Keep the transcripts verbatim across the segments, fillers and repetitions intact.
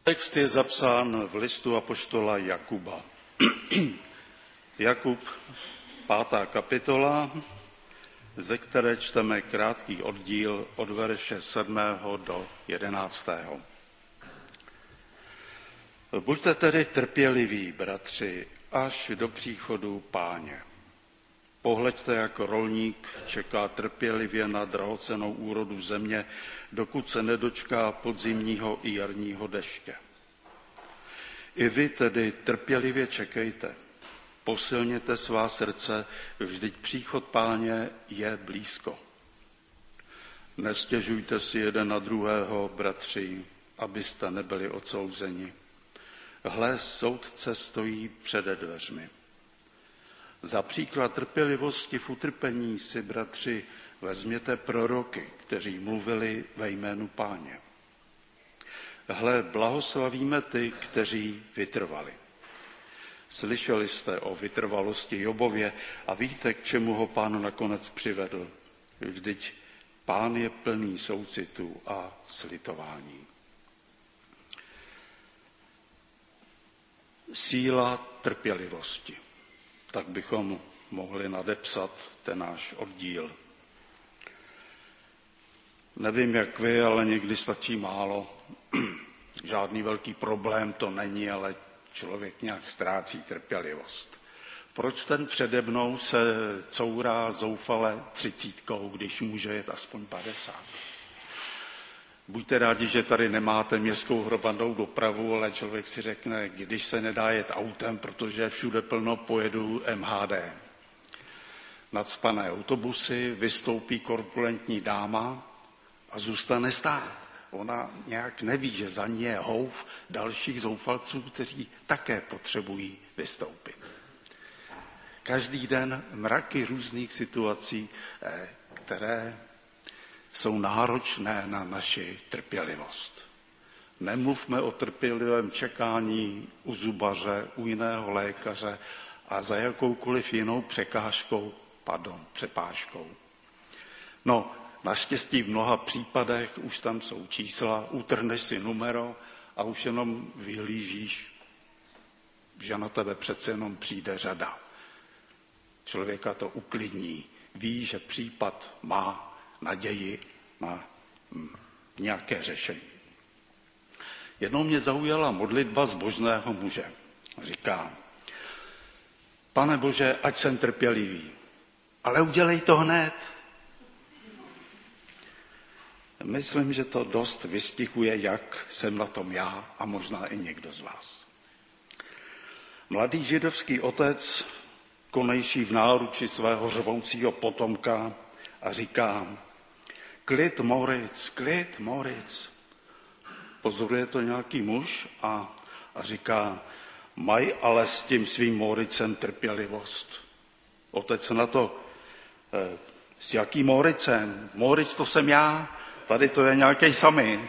Text je zapsán v listu apoštola Jakuba. Jakub, pátá kapitola, ze které čteme krátký oddíl od verše sedmého do jedenáctého. Buďte tedy trpěliví, bratři, až do příchodu Páně. Pohleďte, jak rolník čeká trpělivě na drahocennou úrodu země, dokud se nedočká podzimního i jarního deště. I vy tedy trpělivě čekejte. Posilněte svá srdce, vždyť příchod Páně je blízko. Nestěžujte si jeden na druhého, bratři, abyste nebyli odsouzeni. Hle, soudce stojí před dveřmi. Za příklad trpělivosti v utrpení si, bratři, vezměte proroky, kteří mluvili ve jménu Páně. Hle, blahoslavíme ty, kteří vytrvali. Slyšeli jste o vytrvalosti Jobově a víte, k čemu ho Pán nakonec přivedl. Vždyť Pán je plný soucitu a slitování. Síla trpělivosti. Tak bychom mohli nadepsat ten náš oddíl. Nevím, jak vy, ale někdy stačí málo. Žádný velký problém to není, ale člověk nějak ztrácí trpělivost. Proč ten přede mnou se courá zoufale třicítkou, když může jet aspoň padesát? Buďte rádi, že tady nemáte městskou hromadnou dopravu, ale člověk si řekne, když se nedá jet autem, protože všude plno, pojedu M H D. Nacpané autobusy, vystoupí korpulentní dáma a zůstane stát. Ona nějak neví, že za ní je houf dalších zoufalců, kteří také potřebují vystoupit. Každý den mraky různých situací, které jsou náročné na naši trpělivost. Nemluvme o trpělivém čekání u zubaře, u jiného lékaře a za jakoukoliv jinou překážkou, pardon, přepážkou. No, naštěstí v mnoha případech už tam jsou čísla, utrhneš si numero a už jenom vyhlížíš, že na tebe přece jenom přijde řada. Člověka to uklidní, ví, že případ má naději na nějaké řešení. Jednou mě zaujala modlitba zbožného muže. Říká, Pane Bože, ať jsem trpělivý, ale udělej to hned. Myslím, že to dost vystihuje, jak jsem na tom já a možná i někdo z vás. Mladý židovský otec, konejší v náruči svého řvoucího potomka, a říká, klid Moritz, klid Moritz. Pozoruje to nějaký muž a, a říká, maj ale s tím svým Moritzem trpělivost. Otec na to, e, s jakým Moritzem? Moritz to jsem já, tady to je nějaký samý.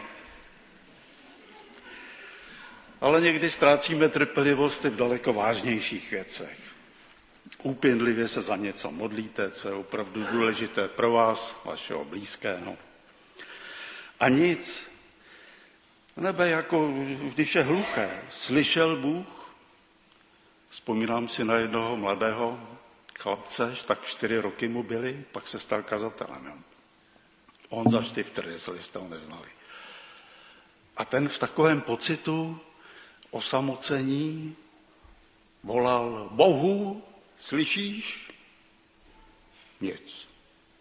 Ale někdy ztrácíme trpělivost i v daleko vážnějších věcech. Úpěnlivě se za něco modlíte, co je opravdu důležité pro vás, vašeho blízkého. A nic. Nebe jako, když je hluché, slyšel Bůh. Vzpomínám si na jednoho mladého chlapce, tak čtyři roky mu byly, pak se stal kazatelem. Honza Štifter, jestli jste ho neznali. A ten v takovém pocitu osamocení volal Bohu, slyšíš? Nic.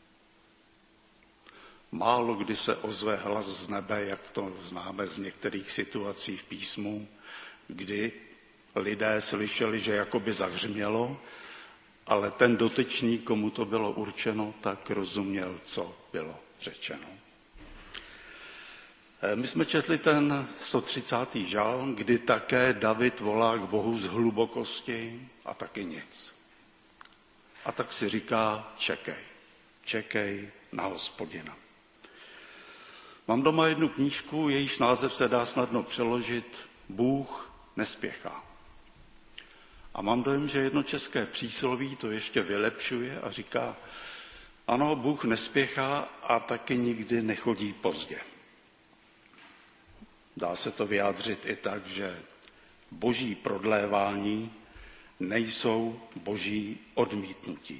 Málo kdy se ozve hlas z nebe, jak to známe z některých situací v písmu, kdy lidé slyšeli, že jakoby zahřmělo, ale ten dotyčný, komu to bylo určeno, tak rozuměl, co bylo řečeno. My jsme četli ten sto třicátý žalm, kdy také David volá k Bohu z hlubokosti a taky nic. A tak si říká, čekej, čekej na Hospodina. Mám doma jednu knížku, jejíž název se dá snadno přeložit Bůh nespěchá. A mám dojem, že jedno české přísloví to ještě vylepšuje a říká, ano, Bůh nespěchá a taky nikdy nechodí pozdě. Dá se to vyjádřit i tak, že boží prodlévání nejsou boží odmítnutí.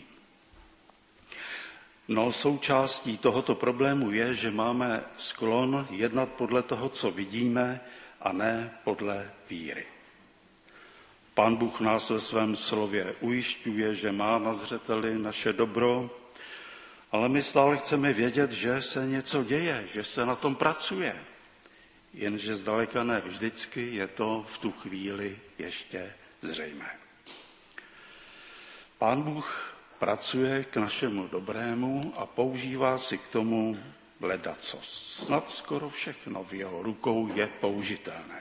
No, součástí tohoto problému je, že máme sklon jednat podle toho, co vidíme, a ne podle víry. Pán Bůh nás ve svém slově ujišťuje, že má na zřeteli naše dobro, ale my stále chceme vědět, že se něco děje, že se na tom pracuje. Jenže zdaleka ne vždycky je to v tu chvíli ještě zřejmé. Pán Bůh pracuje k našemu dobrému a používá si k tomu ledacos. Snad skoro všechno v jeho rukou je použitelné.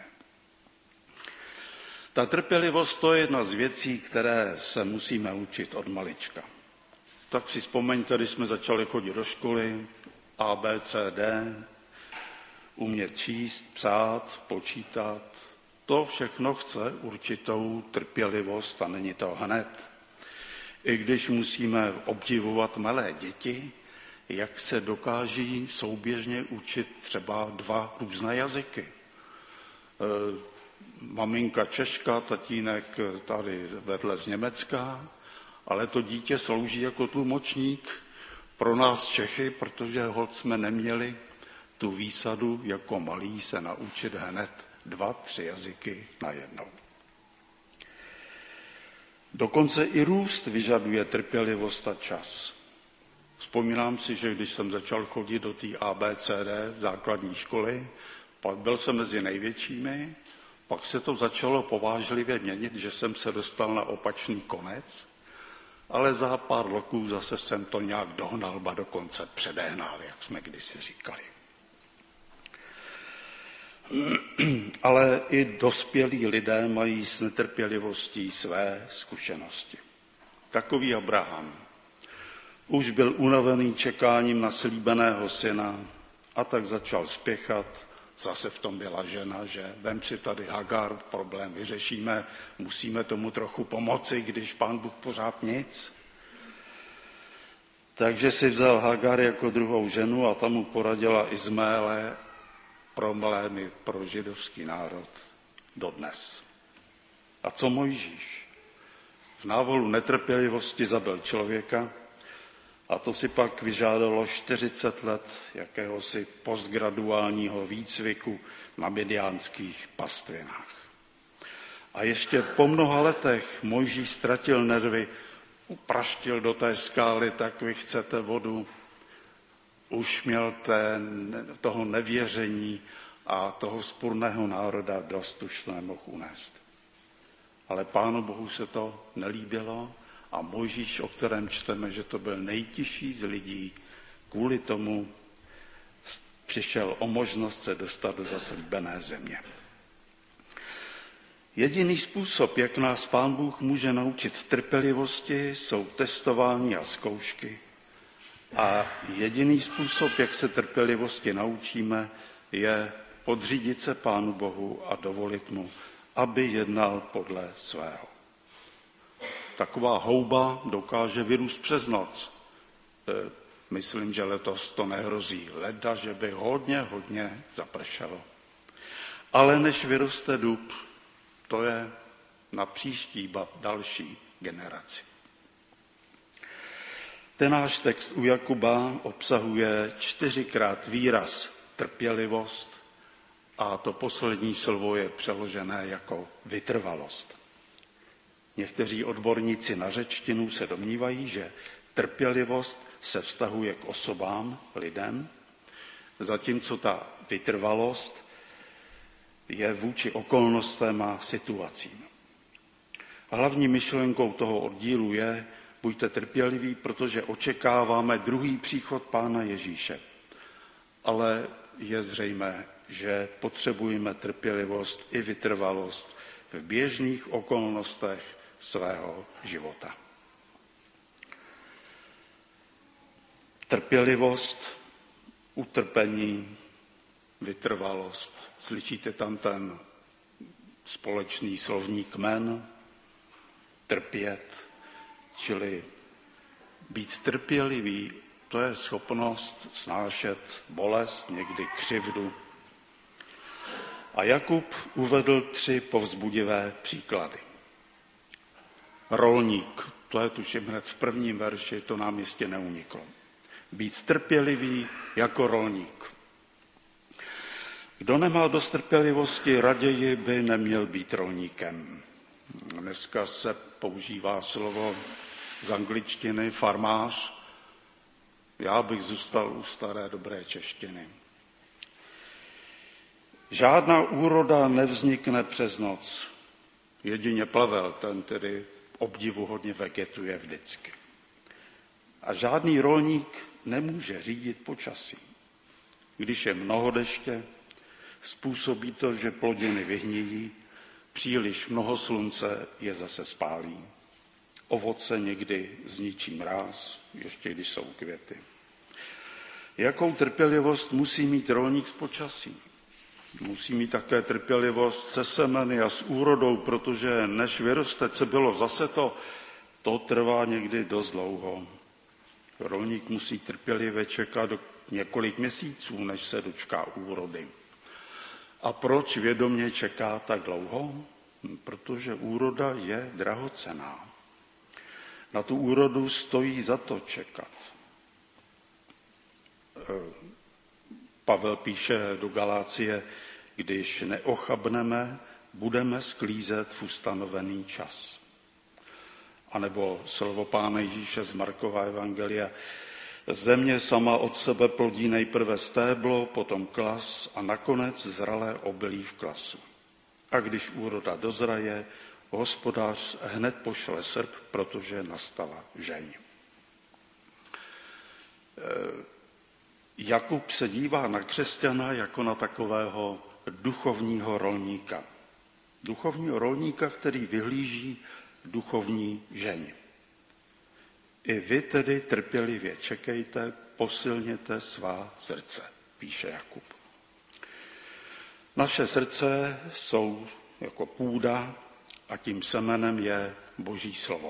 Ta trpělivost, to je jedna z věcí, které se musíme učit od malička. Tak si vzpomeňte, když jsme začali chodit do školy, A, B, C, D, umět číst, psát, počítat. To všechno chce určitou trpělivost a není to hned. I když musíme obdivovat malé děti, jak se dokáží souběžně učit třeba dva různé jazyky. E, maminka Češka, tatínek tady vedle z Německa, ale to dítě slouží jako tlumočník pro nás Čechy, protože holt jsme neměli tu výsadu jako malí se naučit hned dva, tři jazyky najednou. Dokonce i růst vyžaduje trpělivost a čas. Vzpomínám si, že když jsem začal chodit do té A B C D základní školy, pak byl jsem mezi největšími, pak se to začalo povážlivě měnit, že jsem se dostal na opačný konec, ale za pár roků zase jsem to nějak dohnal, ba dokonce předehnal, jak jsme kdysi říkali. Ale i dospělí lidé mají s netrpělivostí své zkušenosti. Takový Abraham už byl unavený čekáním na slíbeného syna a tak začal spěchat. Zase v tom byla žena, že vem si tady Hagar, problém vyřešíme, musíme tomu trochu pomoci, když Pán Bůh pořád nic. Takže si vzal Hagar jako druhou ženu a tam mu poradila Izmaele, problémy pro židovský národ dodnes. A co Mojžíš? V návolu netrpělivosti zabil člověka a to si pak vyžádalo čtyřicet let jakéhosi postgraduálního výcviku na midiánských pastvinách. A ještě po mnoha letech Mojžíš ztratil nervy, upraštil do té skály, tak vy chcete vodu. Už měl ten, toho nevěření a toho vzpurného národa dost už nemohl unést. Ale Pánu Bohu se to nelíbilo a Mojžíš, o kterém čteme, že to byl nejtižší z lidí, kvůli tomu přišel o možnost se dostat do zaslíbené země. Jediný způsob, jak nás Pán Bůh může naučit trpělivosti, jsou testování a zkoušky. A jediný způsob, jak se trpělivosti naučíme, je podřídit se Pánu Bohu a dovolit mu, aby jednal podle svého. Taková houba dokáže vyrůst přes noc. E, myslím, že letos to nehrozí. Leda, že by hodně, hodně zapršelo. Ale než vyroste dub, to je na příští, ba další generaci. Ten náš text u Jakuba obsahuje čtyřikrát výraz trpělivost a to poslední slovo je přeložené jako vytrvalost. Někteří odborníci na řečtinu se domnívají, že trpělivost se vztahuje k osobám, lidem, zatímco ta vytrvalost je vůči okolnostem a situacím. A hlavní myšlenkou toho oddílu je, buďte trpěliví, protože očekáváme druhý příchod Pána Ježíše. Ale je zřejmé, že potřebujeme trpělivost i vytrvalost v běžných okolnostech svého života. Trpělivost, utrpení, vytrvalost. Slyšíte tam ten společný slovník jmen, trpět, čili být trpělivý, to je schopnost snášet bolest, někdy křivdu. A Jakub uvedl tři povzbudivé příklady. Rolník, to je tuším hned v prvním verši, to nám jistě neuniklo. Být trpělivý jako rolník. Kdo nemá dost trpělivosti, raději by neměl být rolníkem. Dneska se používá slovo z angličtiny farmář. Já bych zůstal u staré dobré češtiny. Žádná úroda nevznikne přes noc. Jedině plevel, ten tedy obdivuhodně vegetuje vždycky. A žádný rolník nemůže řídit počasí. Když je mnoho deště, způsobí to, že plodiny vyhníjí, příliš mnoho slunce je zase spálí. Ovoce někdy zničí mráz, ještě když jsou květy. Jakou trpělivost musí mít rolník s počasím? Musí mít také trpělivost se semeny a s úrodou, protože než vyroste, co bylo zase to, to trvá někdy dost dlouho. Rolník musí trpělivě čekat několik měsíců, než se dočká úrody. A proč vědomě čeká tak dlouho? Protože úroda je drahocenná. Na tu úrodu stojí za to čekat. Pavel píše do Galácie, když neochabneme, budeme sklízet v ustanovený čas. A nebo slovo Pána Ježíše z Markova evangelia. Země sama od sebe plodí nejprve stéblo, potom klas a nakonec zralé obilí v klasu. A když úroda dozraje, hospodář hned pošle srp, protože nastala žeň. Jakub se dívá na křesťana jako na takového duchovního rolníka. Duchovního rolníka, který vyhlíží duchovní žeň. I vy tedy trpělivě čekejte, posilněte svá srdce, píše Jakub. Naše srdce jsou jako půda a tím semenem je Boží slovo.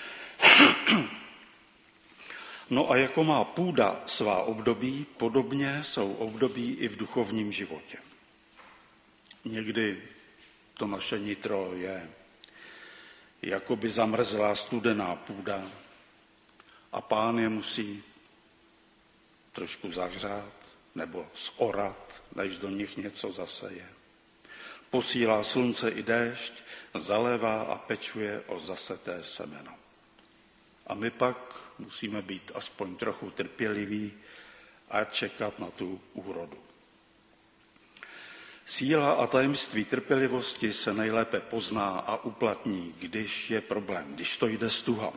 No a jako má půda svá období, podobně jsou období i v duchovním životě. Někdy to naše nitro je jakoby zamrzlá studená půda a Pán je musí trošku zahřát nebo zorat, než do nich něco zaseje. Posílá slunce i déšť, zalévá a pečuje o zaseté semeno. A my pak musíme být aspoň trochu trpěliví a čekat na tu úrodu. Síla a tajemství trpělivosti se nejlépe pozná a uplatní, když je problém, když to jde stuha.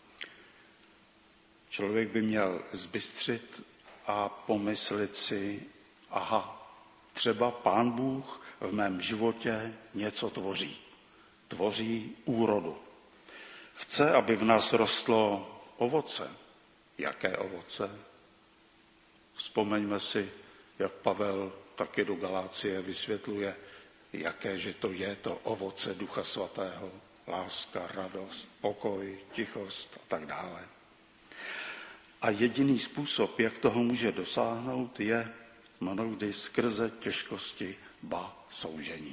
Člověk by měl zbystřit a pomyslet si, aha, třeba Pán Bůh v mém životě něco tvoří. Tvoří úrodu. Chce, aby v nás rostlo ovoce. Jaké ovoce? Vzpomeňme si, jak Pavel taky do Galácie vysvětluje, jaké, že to je to ovoce Ducha Svatého. Láska, radost, pokoj, tichost a tak dále. A jediný způsob, jak toho může dosáhnout, je mnohdy skrze těžkosti, ba soužení.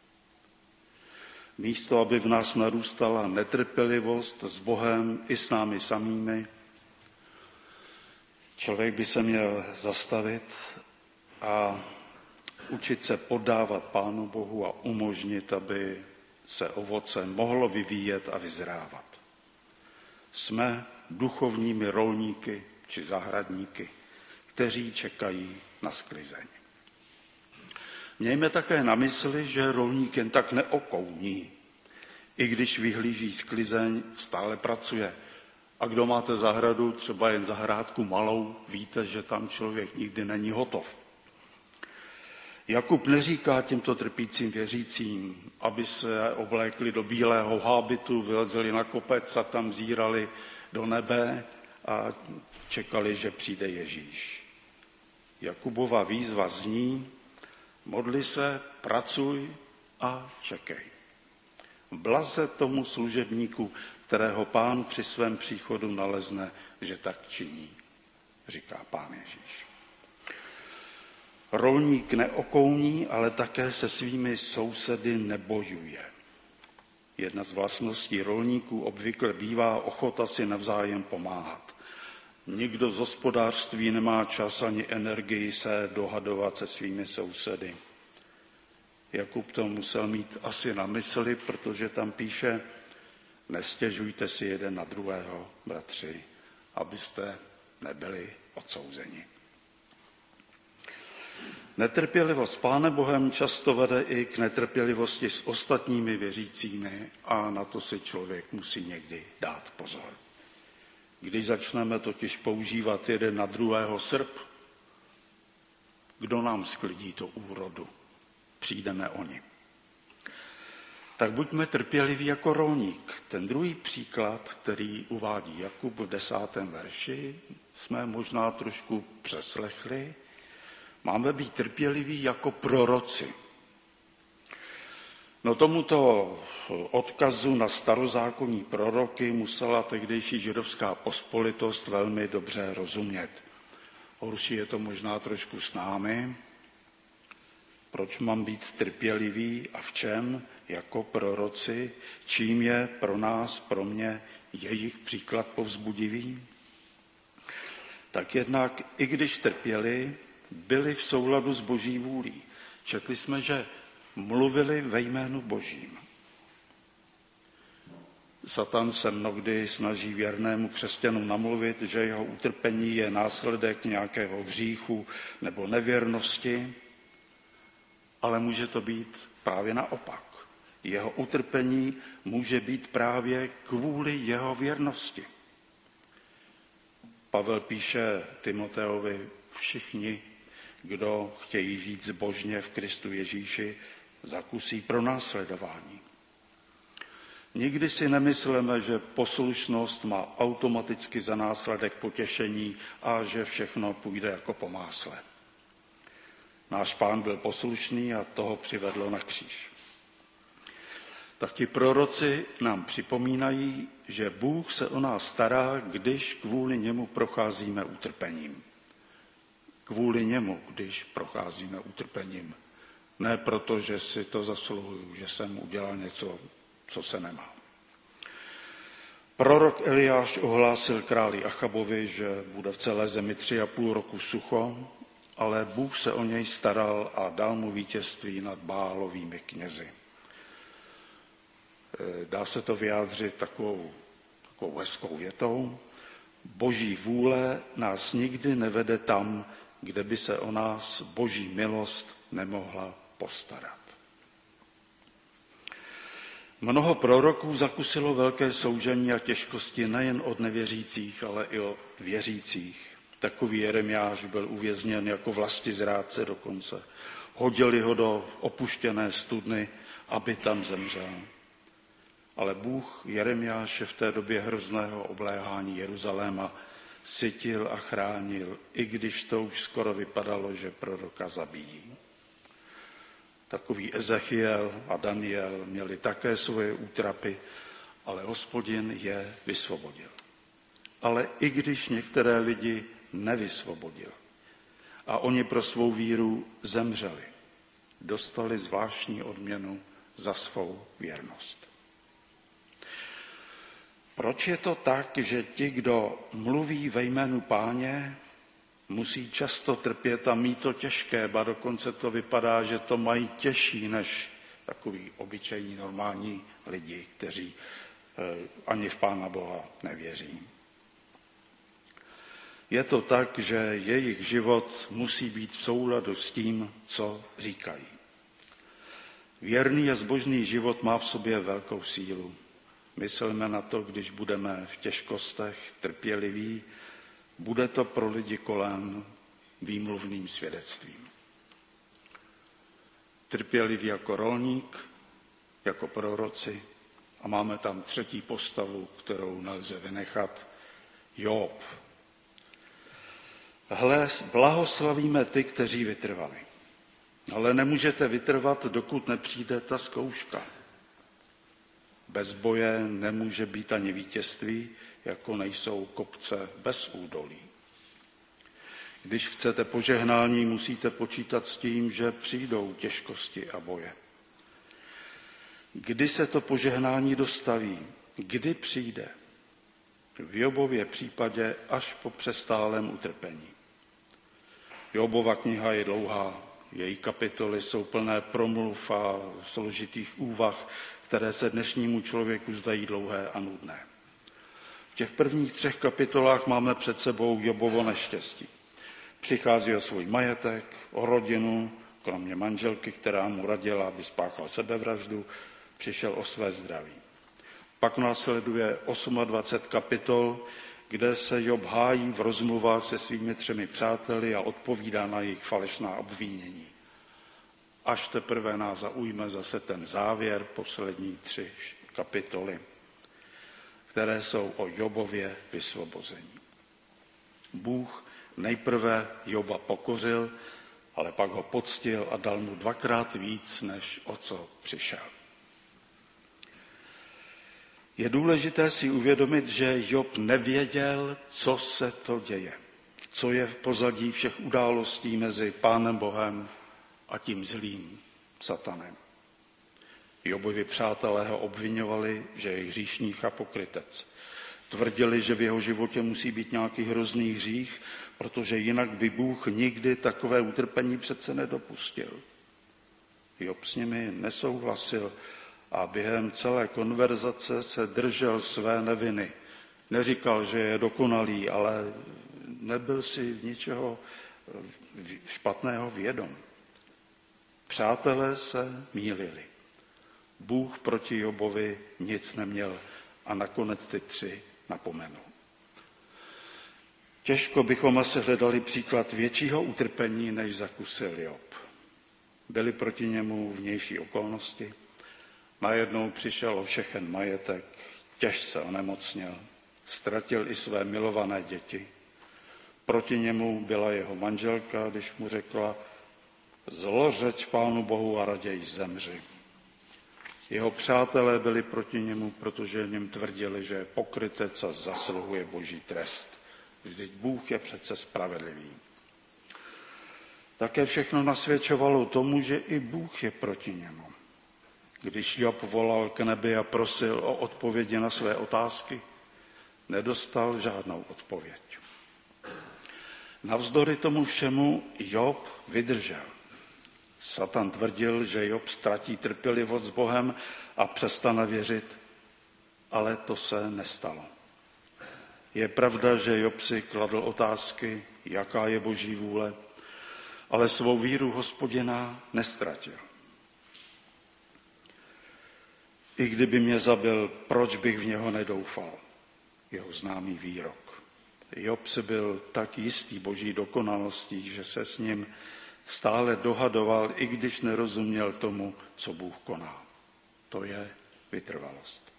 Místo, aby v nás narůstala netrpělivost s Bohem i s námi samými, člověk by se měl zastavit a učit se poddávat Pánu Bohu a umožnit, aby se ovoce mohlo vyvíjet a vyzrávat. Jsme duchovními rolníky či zahradníky, kteří čekají na sklizeň. Mějme také na mysli, že rolník jen tak neokouní. I když vyhlíží sklizeň, stále pracuje. A kdo máte zahradu, třeba jen zahrádku malou, víte, že tam člověk nikdy není hotov. Jakub neříká těmto trpícím věřícím, aby se oblékli do bílého hábitu, vylezli na kopec a tam zírali do nebe a čekali, že přijde Ježíš. Jakubova výzva zní, modli se, pracuj a čekej. Blaze tomu služebníku, kterého Pán při svém příchodu nalezne, že tak činí, říká Pán Ježíš. Rolník neokouní, ale také se svými sousedy nebojuje. Jedna z vlastností rolníků obvykle bývá ochota si navzájem pomáhat. Nikdo z hospodářství nemá čas ani energii se dohadovat se svými sousedy. Jakub to musel mít asi na mysli, protože tam píše: nestěžujte si jeden na druhého, bratři, abyste nebyli odsouzeni. Netrpělivost s Pánem Bohem často vede i k netrpělivosti s ostatními věřícími a na to si člověk musí někdy dát pozor. Když začneme totiž používat jeden na druhého srp, kdo nám sklidí tu úrodu? Přijdeme oni. Tak buďme trpěliví jako rolník. Ten druhý příklad, který uvádí Jakub v desátém verši, jsme možná trošku přeslechli. Máme být trpěliví jako proroci. No tomuto odkazu na starozákonní proroky musela tehdejší židovská pospolitost velmi dobře rozumět. Horší je to možná trošku s námi. Proč mám být trpělivý a v čem jako proroci? Čím je pro nás, pro mě jejich příklad povzbudivý? Tak jednak, i když trpěli, byli v souladu s Boží vůlí. Četli jsme, že mluvili ve jménu Božím. Satan se mnohdy snaží věrnému křesťanu namluvit, že jeho utrpení je následek nějakého hříchu nebo nevěrnosti, ale může to být právě naopak. Jeho utrpení může být právě kvůli jeho věrnosti. Pavel píše Timoteovi: všichni, kdo chtějí žít zbožně v Kristu Ježíši, zakusí pronásledování. Nikdy si nemyslíme, že poslušnost má automaticky za následek potěšení a že všechno půjde jako po másle. Náš Pán byl poslušný a toho přivedlo na kříž. Tak ti proroci nám připomínají, že Bůh se o nás stará, když kvůli němu procházíme utrpením. Kvůli němu, když procházíme utrpením. Ne proto, že si to zasluhuju, že jsem udělal něco, co se nemá. Prorok Eliáš ohlásil králi Achabovi, že bude v celé zemi tři a půl roku sucho, ale Bůh se o něj staral a dal mu vítězství nad Bálovými knězi. Dá se to vyjádřit takovou, takovou hezkou větou. Boží vůle nás nikdy nevede tam, kde by se o nás Boží milost nemohla postarat. Mnoho proroků zakusilo velké soužení a těžkosti nejen od nevěřících, ale i od věřících. Takový Jeremiáš byl uvězněn jako vlastizrádce dokonce. Hodili ho do opuštěné studny, aby tam zemřel. Ale Bůh Jeremiáše v té době hrozného obléhání Jeruzaléma sytil a chránil, i když to už skoro vypadalo, že proroka zabijí. Takový Ezechiel a Daniel měli také svoje útrapy, ale Hospodin je vysvobodil. Ale i když některé lidi nevysvobodil a oni pro svou víru zemřeli, dostali zvláštní odměnu za svou věrnost. Proč je to tak, že ti, kdo mluví ve jménu Páně, musí často trpět a mít to těžké, ba dokonce to vypadá, že to mají těžší než takový obyčejní normální lidi, kteří ani v Pána Boha nevěří. Je to tak, že jejich život musí být v souladu s tím, co říkají. Věrný a zbožný život má v sobě velkou sílu. Myslíme na to, když budeme v těžkostech trpěliví, bude to pro lidi kolem výmluvným svědectvím. Trpěliví jako rolník, jako proroci a máme tam třetí postavu, kterou nelze vynechat, Job. Hle, blahoslavíme ty, kteří vytrvali. Ale nemůžete vytrvat, dokud nepřijde ta zkouška. Bez boje nemůže být ani vítězství, jako nejsou kopce bez údolí. Když chcete požehnání, musíte počítat s tím, že přijdou těžkosti a boje. Kdy se to požehnání dostaví? Kdy přijde? V Jobově případě až po přestálém utrpení. Jobova kniha je dlouhá, její kapitoly jsou plné promluv a složitých úvah, které se dnešnímu člověku zdají dlouhé a nudné. V těch prvních třech kapitolách máme před sebou Jobovo neštěstí. Přichází o svůj majetek, o rodinu, kromě manželky, která mu radila, aby spáchal sebevraždu, přišel o své zdraví. Pak následuje dvacet osm kapitol, kde se Job hájí v rozmluvách se svými třemi přáteli a odpovídá na jejich falešná obvinění. Až teprve nás zaujme zase ten závěr, poslední tři kapitoly, které jsou o Jobově vysvobození. Bůh nejprve Joba pokořil, ale pak ho poctil a dal mu dvakrát víc, než o co přišel. Je důležité si uvědomit, že Job nevěděl, co se to děje, co je v pozadí všech událostí mezi Pánem Bohem a tím zlým satanem. Jobovi přátelé ho obviňovali, že je hříšník a pokrytec. Tvrdili, že v jeho životě musí být nějaký hrozný hřích, protože jinak by Bůh nikdy takové utrpení přece nedopustil. Job s nimi nesouhlasil a během celé konverzace se držel své neviny. Neříkal, že je dokonalý, ale nebyl si ničeho špatného vědom. Přátelé se mýlili. Bůh proti Jobovi nic neměl a nakonec ty tři napomenul. Těžko bychom asi hledali příklad většího utrpení, než zakusil Job. Byly proti němu vnější okolnosti. Najednou přišel o všechen majetek, těžce onemocněl, ztratil i své milované děti. Proti němu byla jeho manželka, když mu řekla: zlořeč Pánu Bohu a raději zemři. Jeho přátelé byli proti němu, protože něm tvrdili, že je pokrytec a zasluhuje boží trest. Vždyť Bůh je přece spravedlivý. Také všechno nasvědčovalo tomu, že i Bůh je proti němu. Když Job volal k nebi a prosil o odpovědi na své otázky, nedostal žádnou odpověď. Navzdory tomu všemu Job vydržel. Satan tvrdil, že Job ztratí trpělivost s Bohem a přestane věřit, ale to se nestalo. Je pravda, že Job si kladl otázky, jaká je boží vůle, ale svou víru Hospodina neztratil. I kdyby mě zabil, proč bych v něho nedoufal? Jeho známý výrok. Job si byl tak jistý boží dokonalostí, že se s ním stále dohadoval, i když nerozuměl tomu, co Bůh koná. To je vytrvalost.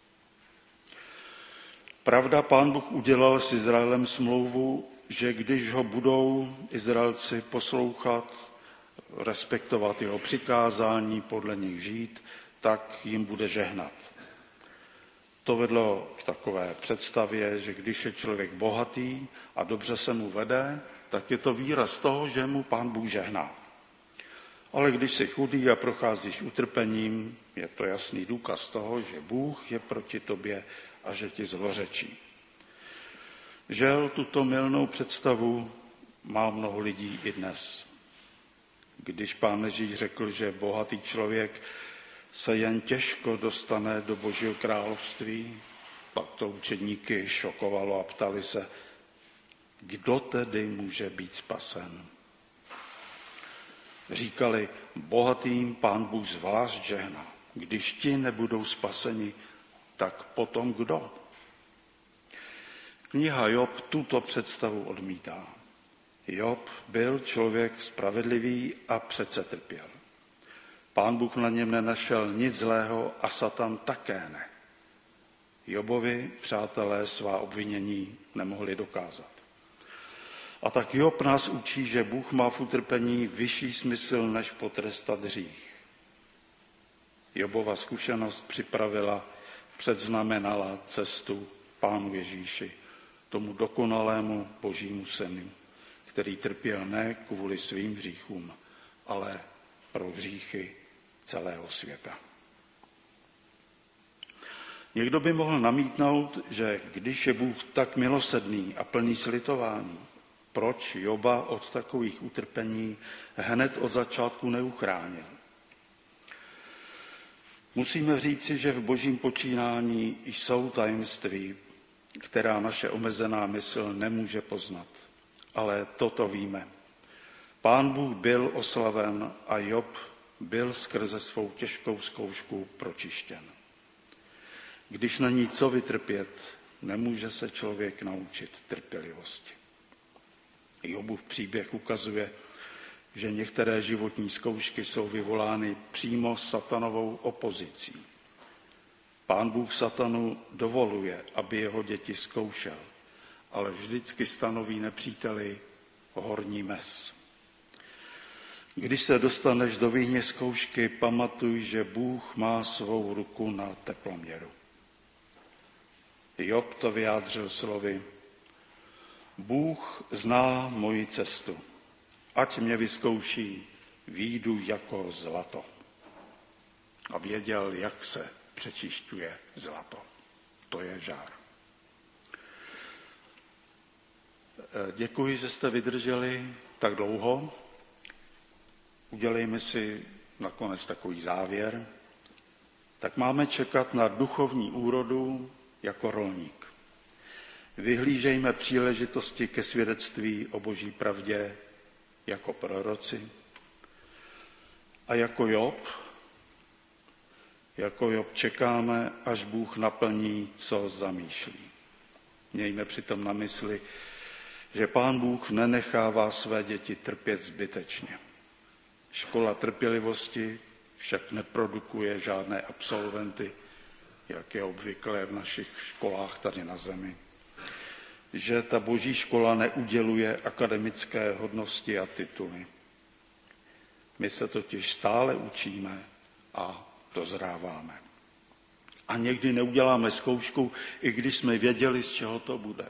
Pravda, Pán Bůh udělal s Izraelem smlouvu, že když ho budou Izraelci poslouchat, respektovat jeho přikázání, podle nich žít, tak jim bude žehnat. To vedlo k takové představě, že když je člověk bohatý a dobře se mu vede, tak je to výraz toho, že mu Pán Bůh žehná. Ale když jsi chudý a procházíš utrpením, je to jasný důkaz toho, že Bůh je proti tobě a že ti zlořečí. Žel, tuto mylnou představu má mnoho lidí i dnes. Když Pán Ježíš řekl, že bohatý člověk se jen těžko dostane do Božího království, pak to učedníky šokovalo a ptali se, kdo tedy může být spasen. Říkali, bohatým Pán Bůh zvlášť žehná. Když ti nebudou spaseni, tak potom kdo? Kniha Job tuto představu odmítá. Job byl člověk spravedlivý a přece trpěl. Pán Bůh na něm nenašel nic zlého a Satan také ne. Jobovi přátelé svá obvinění nemohli dokázat. A tak Job nás učí, že Bůh má v utrpení vyšší smysl, než potrestat hřích. Jobova zkušenost připravila, předznamenala cestu Pánu Ježíši, tomu dokonalému Božímu synu, který trpěl ne kvůli svým hříchům, ale pro hříchy celého světa. Někdo by mohl namítnout, že když je Bůh tak milosrdný a plný slitování, proč Joba od takových utrpení hned od začátku neuchránil? Musíme říci, že v božím počínání jsou tajemství, která naše omezená mysl nemůže poznat. Ale toto víme. Pán Bůh byl oslaven a Job byl skrze svou těžkou zkoušku pročištěn. Když není co vytrpět, nemůže se člověk naučit trpělivosti. Jobův příběh ukazuje, že některé životní zkoušky jsou vyvolány přímo satanovou opozicí. Pán Bůh satanu dovoluje, aby jeho děti zkoušel, ale vždycky stanoví nepříteli horní mez. Když se dostaneš do výhně zkoušky, pamatuj, že Bůh má svou ruku na teploměru. Job to vyjádřil slovy: Bůh zná moji cestu, ať mě vyzkouší, výjdu jako zlato. A věděl, jak se přečišťuje zlato. To je žár. Děkuji, že jste vydrželi tak dlouho. Udělejme si nakonec takový závěr. Tak máme čekat na duchovní úrodu jako rolník. Vyhlížejme příležitosti ke svědectví o boží pravdě jako proroci. A jako Job, jako Job čekáme, až Bůh naplní, co zamýšlí. Mějme přitom na mysli, že Pán Bůh nenechává své děti trpět zbytečně. Škola trpělivosti však neprodukuje žádné absolventy, jak je obvyklé v našich školách tady na zemi. Že ta boží škola neuděluje akademické hodnosti a tituly. My se totiž stále učíme a dozráváme. A někdy neuděláme zkoušku, i když jsme věděli, z čeho to bude.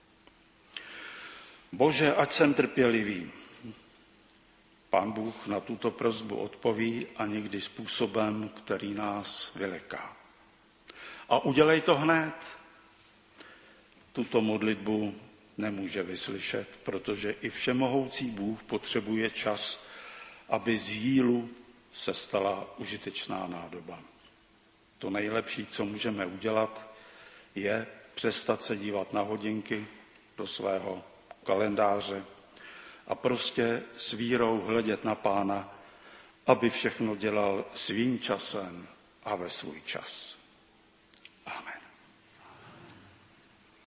Bože, ať jsem trpělivý. Pán Bůh na tuto prosbu odpoví a někdy způsobem, který nás vyleká. A udělej to hned. Tuto modlitbu nemůže vyslyšet, protože i všemohoucí Bůh potřebuje čas, aby z jílu se stala užitečná nádoba. To nejlepší, co můžeme udělat, je přestat se dívat na hodinky do svého kalendáře a prostě s vírou hledět na Pána, aby všechno dělal svým časem a ve svůj čas.